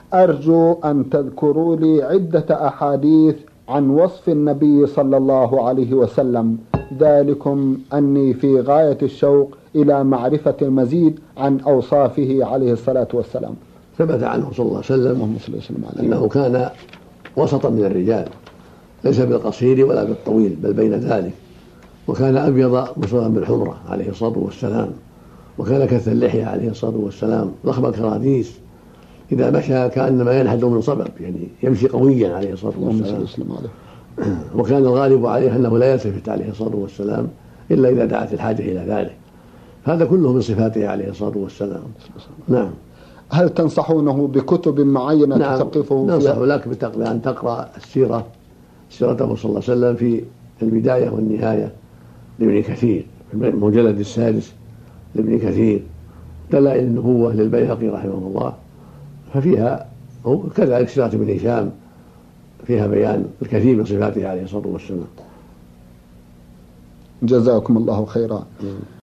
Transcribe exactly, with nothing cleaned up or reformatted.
أرجو أن تذكروا لي عدة أحاديث عن وصف النبي صلى الله عليه وسلم، ذلكم أني في غاية الشوق إلى معرفة المزيد عن أوصافه عليه الصلاة والسلام. ثبت عنه صلى الله عليه وسلم أنه كان وسطا من الرجال، ليس بالقصير ولا بالطويل بل بين ذلك، وكان أبيض مصابا بالحمرة عليه الصلاة والسلام، وكان كث اللحية عليه الصلاة والسلام، ضخم الكراديس، إذا مشى كأنما ينحد من صبب، يعني يمشي قويا عليه الصلاة والسلام. وكان الغالب عليه أنه لا يلتفت عليه الصلاة والسلام إلا إذا دعت الحاجة إلى ذلك. هذا كله من صفاته عليه الصلاة والسلام. نعم. هل تنصحونه بكتب معينة نعم. تثقفه فيها؟ ننصح لك بأن تقرأ السيرة سيرته صلى الله عليه وسلم في البداية والنهاية لابن كثير، المجلد السادس لابن كثير، دلائل النبوة للبيهقي رحمه الله، ففيها كذلك سيرة ابن هشام فيها بيان الكثير من صفاته عليه الصلاة والسلام. جزاكم الله خيرا.